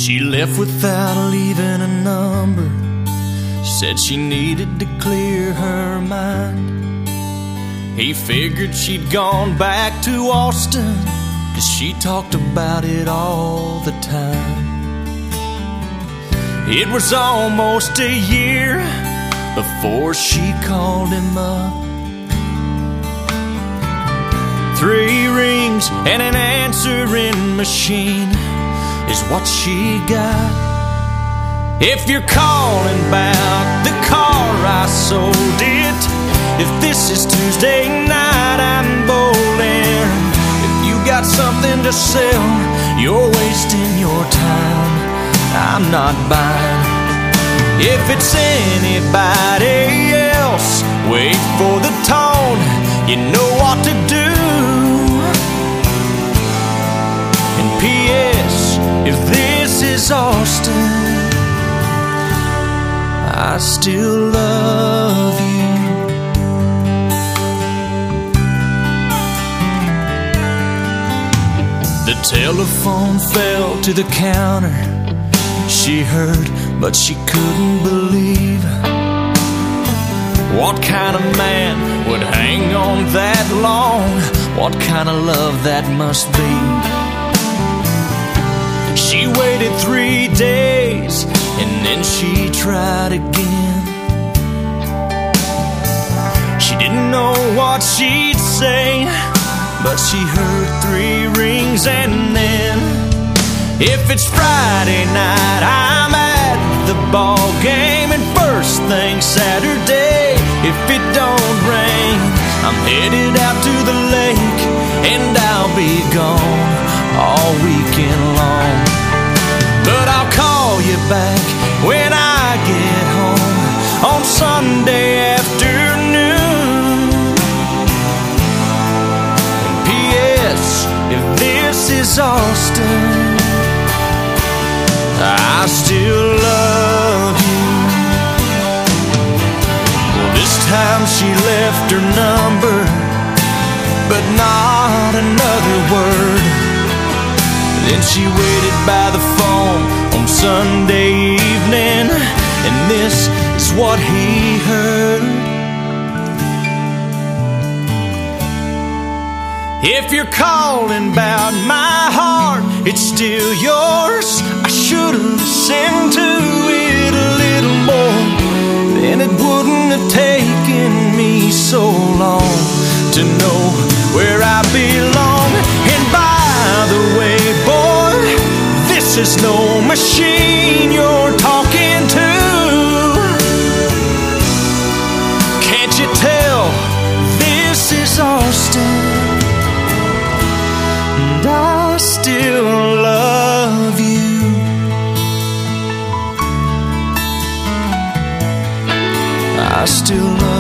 She left without leaving a number. Said she needed to clear her mind. He figured she'd gone back to Austin, 'cause she talked about it all the time. It was almost a year before she called him up. 3 rings and an answering machine is what she got. If you're calling about the car I sold it, if this is Tuesday night I'm bowling, if you got something to sell, you're wasting your time, I'm not buying. If it's anybody else, wait for the tone, you know what to do. And P.S. if this is Austin, I still love you. The telephone fell to the counter. She heard, but she couldn't believe. What kind of man would hang on that long? What kind of love that must be? She waited 3 days and then she tried again. She didn't know what she'd say, but she heard 3 rings and then, if it's Friday night, I'm at the ball game, and first thing Saturday, if it don't rain, I'm headed out to the lake, and I'll be gone all weekend long. But I'll call you back when I get home on Sunday afternoon. And P.S. if this is Austin, I still love you. Well, this time she left her number, but not another word. Then she waited by the phone on Sunday evening, and this is what he heard. If you're calling about my heart, it's still yours. I should've listened to it a little more, then it wouldn't have taken me so long to know where I belong. And by the way, boy, this is no machine you're talking to. Can't you tell this is Austin? And I still love you. I still love you.